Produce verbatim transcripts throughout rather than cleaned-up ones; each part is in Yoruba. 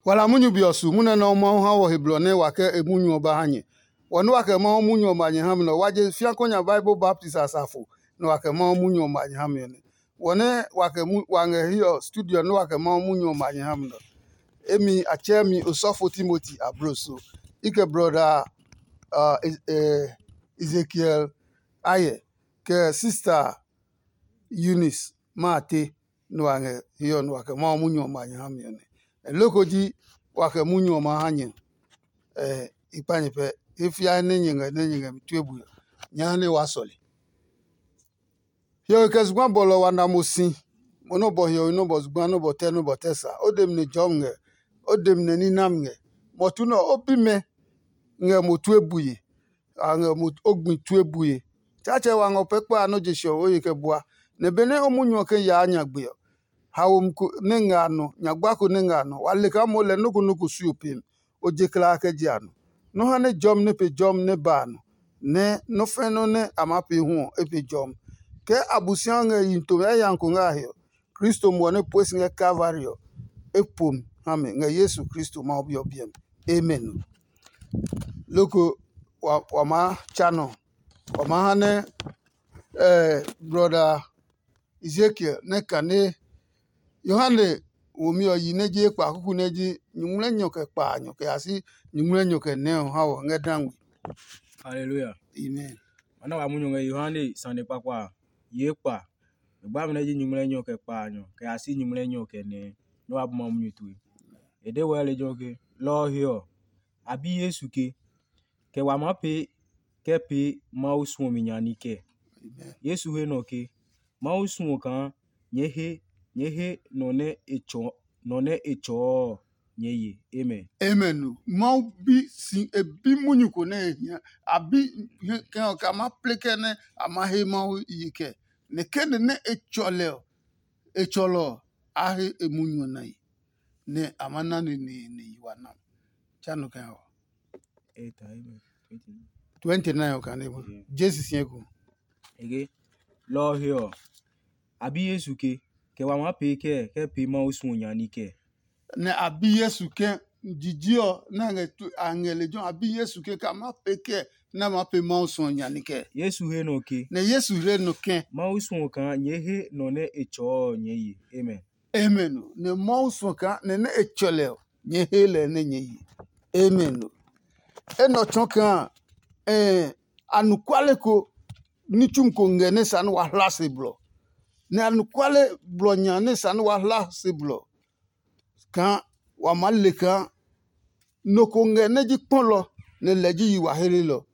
wala munyu biosu mune no mo ha wo heblone wake emunyu oba hanye wonu wake mo munyu omanye ham no waje fiankonya Bible Baptist asafo no wake mo munyu omanye ham ne wone wake mu wange hiyo studio no wake mo munyu omanye ham no emi achemi Osofo Timothy Abroso ike brother uh, uh, Ezekiel Aye ke sister Eunice Mate no wange hiyo no wake mo munyu omanye ham ne lokoji wake munyu omanye eh ipanye pe ifia nenyinga nenyinga mtwebu nyane wasoli hiyo kezugwa bolo wana musi mono bo hiyo no bo zugwa no bo te no bo tesa odem ne jomnge odem ne ninamnge motuno obime nge mutwebuye ange mut ogbin twebuye chache wango pepe ano jesho oyike bua ne bene omunyu ke ya anyagbe hawum nengano nyagwako nengano wale ka mole nuku nuku suupim ojekla ke jiano no hane jom ne pe jom ne bano ne no feno ne amapi hu epe jom ke abusiange yinto ya yanko ngahio Kristo mwone pues nge Calvario epum hame nge Yesu Kristo ma obi obiem amen loko wa, wa ma chano wa ma hane eh brother Ezekiel ne kane Yohane omi oyi neji ekpa akuku neji nyumle nyoke pa nyoke asi nyumle nyoke neo hawo ngedangwi. Hallelujah. Amen. Ana wa munyo nge Yohane sande pa kwa yekpa. Gba me neji nyumle nyoke pa nyo ke asi nyumle nyoke ne no abuma munyo tu. Ede wele joke lo hio abi Yesu ke ke wa ma pe ke pe ma usu mi nyani ke. Amen. Yesu he no ke ma usu kan nyehe nyehe none echo none echo nyeye amen Amen. Mau bi si ebi munyuko ne ya abi ke ka ma pleke ne ama he mau yike ne kene ne echole echolo ahe emunyu nai ne amana ne ne ne yiwana chano kan ho eight amen twenty-nine okanebo Jesus yeko ege lo hio abi Yesu ke ke wa ma pe ke ke pe ma usu nyani ke ne abi Yesu ke jijio na nge angele jo abi Yesu ke ka ma pe ke na ma pe ma usu nyani ke Yesu he no ke ne Yesu re no ke ma usu kan nyehe none echo nyeye amen amen ne ma usu ka ne ne echole nye hele ne nyeyi amen eno chonka eh anukwale ko nichunko ngene san wa hlase blo ne anukwale blo nyane san wa hlase blo kan wa maleka noko ngene ji polo ne leji yi wa hele lo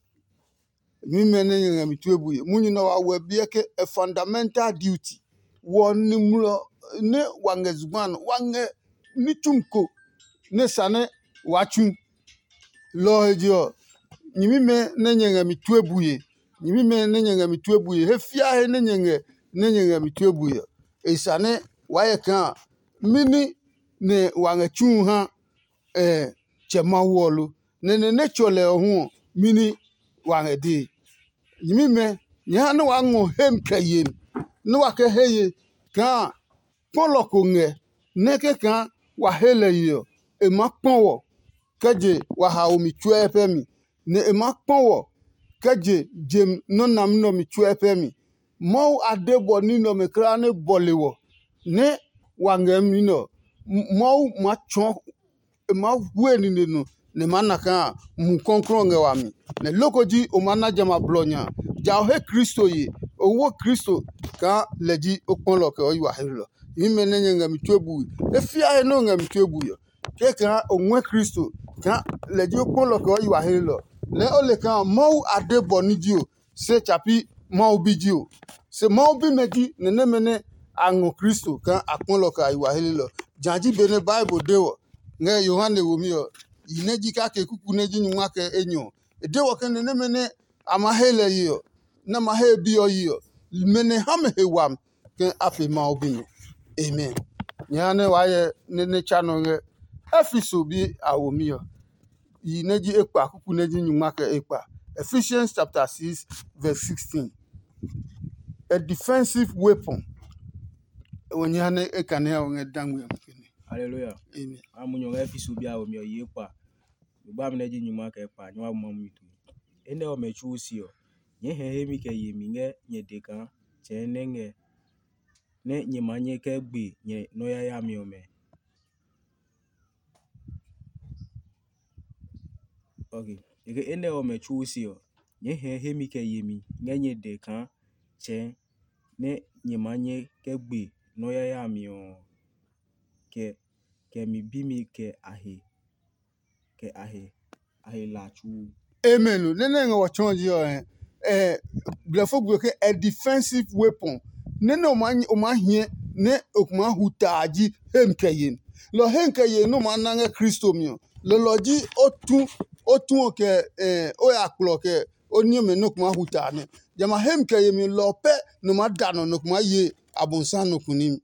mi mene nge mi tuebuye munyi no wa webie ke a fundamental duty woni mulo ne wangezugman wange nichunko ne sane wachu lo ejo nyimi me nenye mi tuebuye nyimi me nenye mi tuebuye hefia he nenye nenye mi tuebuye esane waye kan mini ne wange chu ha eh chema wolu ne ne ne chole ho mini wange di nyimi me nya no wango hem kayen no wake heye kan polo ko nge ne ke kan wa hele yo e ma ponwo keje wa ha omi chue pemi ne e ma ponwo keje jem no nam no mi chue pemi mo adebo ni no me kra ne bolewo ne wange mi no mo ma chon e ma hue ni ne no ne manaka mu konkro nge wa mi ne lokoji o mana jama blonya ja he Kristo yi owo Kristo ka leji okpon ke oyi wa helo ime nenye nga mi tuebu e fia he no nga mi tuebu yo ke ka onwe Kristo ka leji okpon ke oyi wa helo le ole ka mo adebo ni dio se chapi mo bi dio se mo bi meji ne ne mene ango Kristo ka akpon ke oyi wa helo janji bene Bible dewo nge Yohane womi yo ineji ka ke kuku neji nywa ke enyo dewo ke ne ne mene ama hele yo na ma he bi yo mene ham he wam ke afi ma obi amen nyane waye ne ne chano nge efiso bi awomi yo yi neji ekpa kuku neji nyuma ke ekpa Ephesians chapter six verse sixteen a defensive weapon wonyane ekane nge dangwe mkene Hallelujah. Amen. Amunyo nga fi so bia o mi ye pa. Gba me na ji nyuma ka pa nwa mo mu tu. Ene o me chu si o. Nye he he mi ke ye mi nge nye de kan che ne nge ne nye manye ke gbe nye no ya ya mi o me. Okay. Ege ene o me chu si o. Nye he he mi ke ye mi nge nye de kan che ne nye manye ke gbe no ya ya mi o ke ke mi bi mi ke ahe ke ahe ahe la chu. Amen. Nene nga wachonji yo eh. Eh, blefo gwe a defensive weapon. Nene o man o man hie ne okuma hutaji hemkeyin. Lo hemkeyin no man nange Kristo mio. Lo loji otu otu ke eh o ya klo ke oni me no kuma hutane. Jama hemkeyin mi lo pe no madano no kuma ye abonsan no kunim.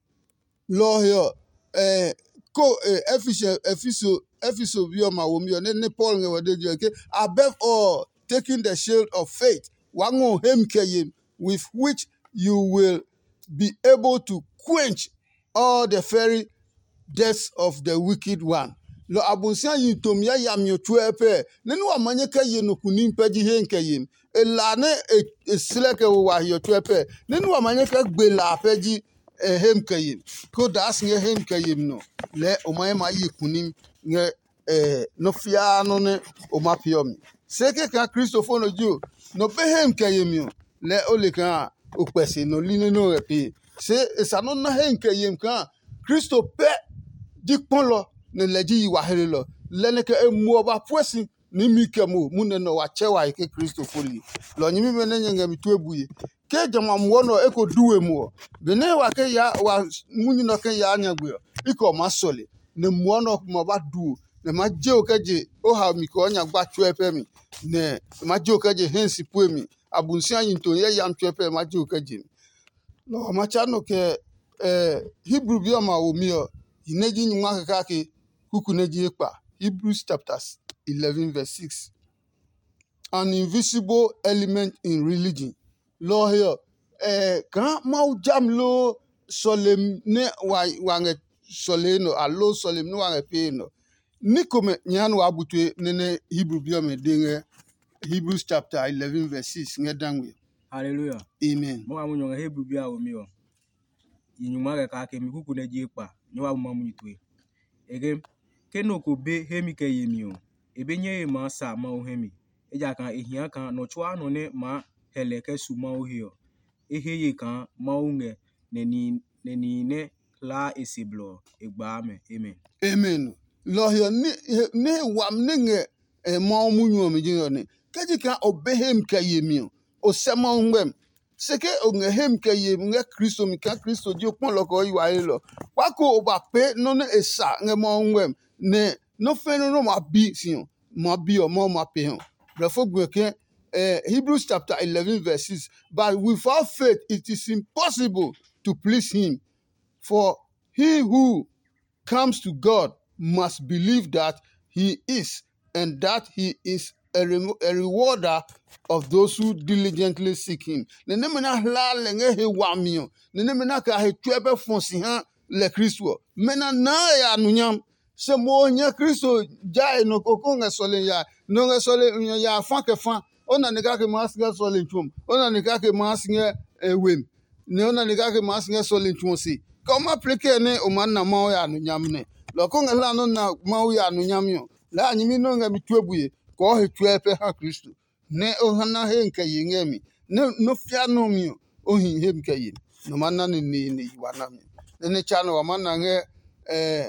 Lo yo eh ko eh, efficient efficio efficio bi o ma wo mi o ne ne Paul nge wade je ke above all taking the shield of faith wango hem keye with which you will be able to quench all the fiery deaths of the wicked one. Lo abunsia yi tom ya ya mi otu epe ne no amanye ka ye no kunim pagi he nkeye elane esileke wo wa yo tu epe ne no amanye ka gbe la pagi hem keye ko das nge hem keye no le omaye ma yi kunim nge eh no fia no ne o ma piomi seke ka Christopher no ju no be hem keye mi le ole kan o pese no line no epe se esano na hem keye kan Christo pe di polo ne leji wa hele lo lene ke emu oba poesi ni mi kemo mu ne no wa chewa ke Christo foli lo nyimi me ne nyanga mi tu ebuye ke jama mo no e ko duwe mu bene wa ke ya wa munyi no ke ya anya gbe iko ma sole ne mo no mo ba du ne ma je o ke je o ha mi ko nya gba tu epe mi ne ma je o ke je hensi pu mi abunsia yin to ye yam tu epe ma je o ke je no ma cha no ke eh Hebrew bi o ma wo mi o ineji nyuma ka ke kuku neji ekpa Hebrews chapter eleven verse six. An invisible element in religion. Lo here eh kan mau jam lo solem ne wa wange soleno alo solem no wange pe no. Nikome nyan wa butwe nene Hebrew bi o me dinge Hebrews chapter eleven verse six ngedangwe. Hallelujah. Amen. Mo amunyo nga Hebrew bia o mi o. Yinyuma ka ke mi kuku neji ekpa nwa mo mu tu. Ege keno ko be hemi ke yemi o ebe nye ma sa ma o hemi eja kan ehia kan no chwa no ne ma hele ke su ma o hio eheye kan ma o nge ne ni ne ni ne la esiblo egba me amen. Amen. Lo hio ni ne wam ne nge e ma o mu nyu mi jin ne keji kan obehem ke yemi o o se ma o ngem seke o nge hem ke yemi nge Kristo mi kan Kristo ji opon loko yi wa lo wako oba pe no ne esa nge ma o ngem ne no fe no ma bi si o ma bi o ma ma pe o brefo gbe ke eh, Hebrews chapter eleven verse six. But without faith it is impossible to please him, for he who comes to God must believe that he is, and that he is a, re a rewarder of those who diligently seek him. Ne ne mena hla lenge he wamio. Ne ne mena ka he tuebe fonsi han le Kristo. Mena na ya nunyam. Se mo nya Kristo ja no koko nga sole ya. No nga sole ya fan ke fan. Ona ne ka ke mas nga sole chum. Ona ne ka ke mas nga wem. Ne ona ne ka ke mas nga sole chum si. Koma pleke ne o man na ma ya nunyam ne. Loko nga la no na ma ya nunyam yo. La nyimi no nga mi tuebuye. Ko he tuepe ha Kristo. Ne o hana he nke yengemi. Ne no fia no mi o hin he nke yin. No man na ni ni wana mi. Ne ne chano wa man na nge eh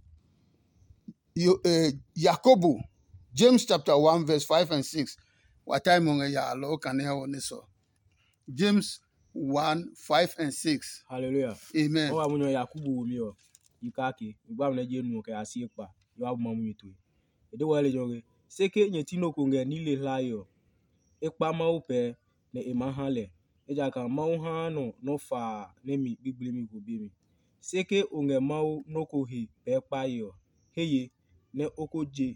You, uh, Jacobo, James chapter one, verse five and six. What time on ya lo can hear on this? James one, five and six. Hallelujah. Amen. Mo amunyo Yakubu mi o yikake igba me je nu ke asi ekpa yo abuma mu yitu. Ede wale jonge seke nye tino ko nge ni le layo ekpa ma o pe ne e ma han le eja kan ma o han no no fa ne mi bigbele mi go bi mi seke o nge ma o no ko he pe pa yo heye ne okoje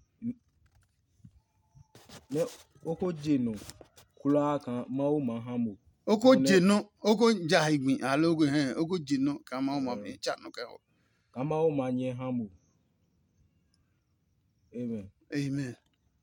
ne okoje no kula kan ma o ma hamo oko jeno oko jahigbin alogo hen oko jeno kan ma o ma be cha no ke ho kama o manye hamu. Amen. Amen.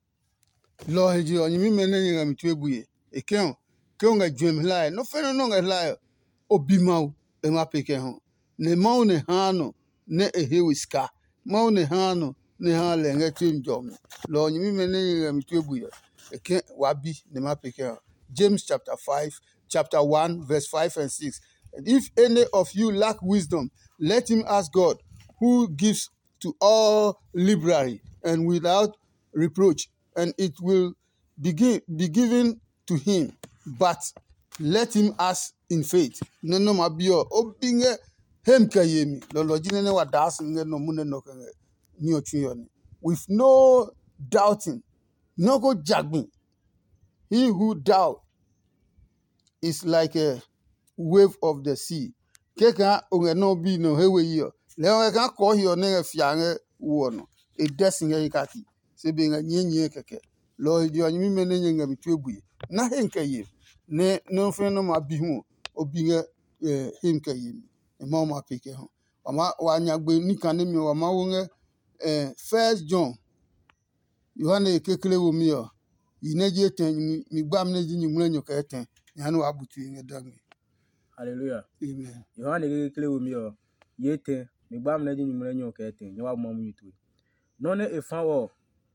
Lo heji onyi mi mene nyinga mitwebuye. Ekeo keo nga dwem hlae no feno no nga hlae obimau e ma peke ho. Ne mau ne hano ne ehewiska. Mau ne hano ne ha le nga tim jom. Lo onyi mi mene nyinga mitwebuye. Eke wabi ne ma peke ho. James chapter five, chapter one, verse five and six. And if any of you lack wisdom, let him ask God, who gives to all liberally and without reproach, and it will be, gi- be given to him. But let him ask in faith. No no mabio obinge hem kayemi. Lolo jinene wa das nge no mune no kenge ni ochuyoni. With no doubting, no go jagmi. He who doubt is like a wave of the sea. Keka unge no bi no hewe yo. Leo ka ko hiyo ne fiange wono. E desinge ikaki. Se be nga nyenye keke. Lo di onyi mi mene nyenga bitwebuye. Na henka ye. Ne no fe no ma bi hu obinge eh, henka ye. E ma ma peke ho. Ama wanyagbe nika ne mi wa ma wonge eh, First John. Yohane kekele wo mi yo. Yineje ten mi mi gbam ne ji nyumre nyoka eten. Yanu abutu nge dagmi. Hallelujah. Amen. Yohane ge kle omi o yete mi gbam na ji nyumre nyo ka eten nyo wa mo mu yitu. No ne efa wo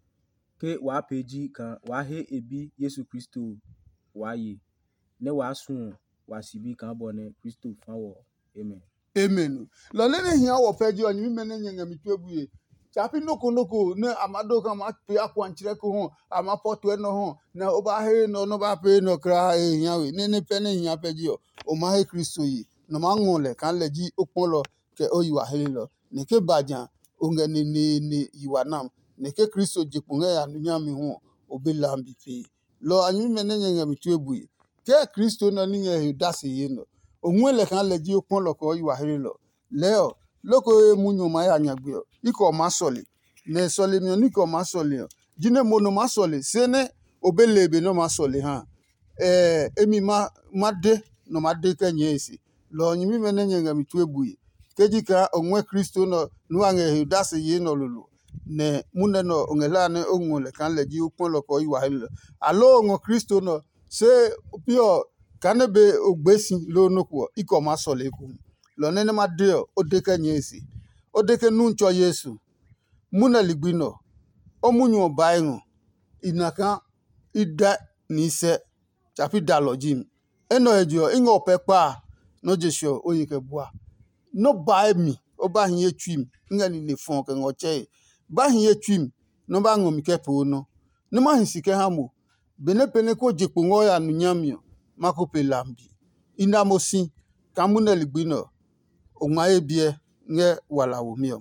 ke wa peji kan wa he ebi Yesu Kristo wa yi ne wa sun wa sibi kan bo ne Kristo fa wo. Amen. Amen. Lo lene hia wo peji onyi mi mene nyenga mitwebuye. Chapi noko noko ne amado ka ma pe akwanchire ko ho ama poto eno ho na oba he no no ba pe no kra e hia we ne ne pe ne hia peji o o ma he Kristo yi no ma ngole kan leji opon lo ke o yiwa hele lo ne ke bajan o nge ne ne ne yiwa nam ne ke Kristo jipunga ya nunya mi ho obi lambi pe lo anyi mene nyenga mitwebuye ke Kristo na ni nge dase yi no onwele kan leji opon lo ko yiwa hele lo leo loko e munyo ma ya nyagbe iko masoli ne soli mi niko masoli jine mono masoli sene obelebe no masoli ha eh emi ma made no made ka nyesi lo nyimi mene nyenga mitwebuye kejika onwe Kristo no nuange hudase ye no lulu ne mune no ongela ne onwole kan leji upon loko yiwa hele alo onwo Kristo no se pio kanebe ogbesi lo nokwo iko masoli ku lo nene madeo odeka nyesi odeke nuncho Yesu muna ligbino omunyo baingo inaka ida nise chapi dalojim eno ejo ingo pepa no jesho oyike bua no bai mi oba hin etwim nga ni ne fon ke ngoche ba hin etwim no ba ngom kepo no no ma hin sike hamo bene pene ko jepo ngo ya nunyamio makope lambi inamosi kamuna ligbino onwa ebie nge wala womiom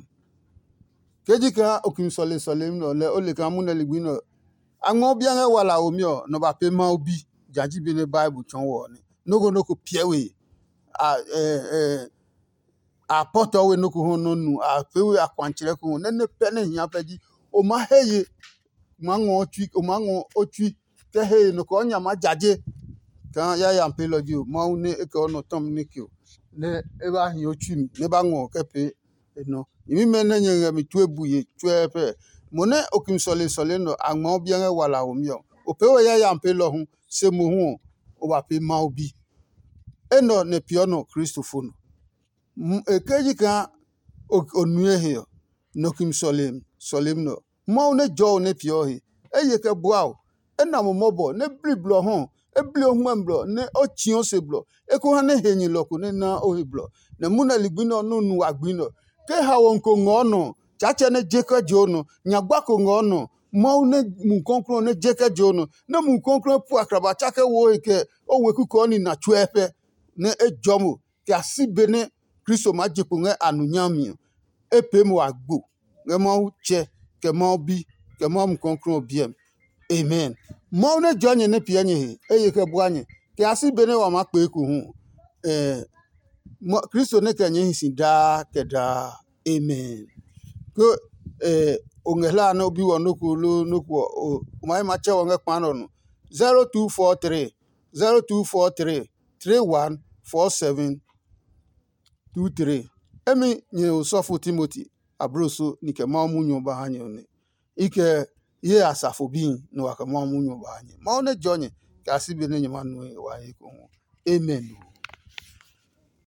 kejika okim sole sole no le ole kan muna ligbino anwo bia nge wala womio no ba pe ma obi jaji bi ne Bible chon wo ni nogo noko piewe a eh eh a poto we noko ho no nu a pewe akwanchire ko ne ne pe ne hia peji o ma heye ma ngo twi o ma ngo otwi ke heye no ko nya ma jaje kan ya ya mpeloji o ma une e ko no tom nikio ne eba hin otwi ne ba ngo kepe no imi mene nyenga mitwebuye twepe mone okim sole sole no agmo bia nge wala omio opewe ya ya mpelo hu se mo hu o ba pe ma obi eno ne piono Kristofono ekejika onue he no kim solem solem no mo ne jo ne pio he eye ke boa ena mo mobo ne bliblo ho e bli ohun mblo ne ochion se blo e ko ha ne henyin loko ne na ohiblo ne muna ligbino no nu agbino ke ha won ko ngono chache ne jeka jono nyagba ko ngono mo ne mu konkro ne jeka jono ne mu konkro pu akraba chake wo ike o weku ko ni na chuepe ne ejomo ke asibe ne Kristo ma jepo nge anunyami epe mo agbo nge mo che ke mo bi ke mo mu konkro biem amen mo ne jonye ne pianye he eye ke buanye ke asibe ne wa ma pe ku hu eh Kristo ne kenye hisin da ke da amen ko eh ongela no bi wo noku lo noku o mai ma che wo nge pano no zero two four three zero two four three three one four seven two three emi nye usọfụ Timothy abroso nike ma munyo ba hanye one ike ye asafo bin no waka ma munyo ba hanye ma one jonye ka sibe ne nyama no wa ye ko amen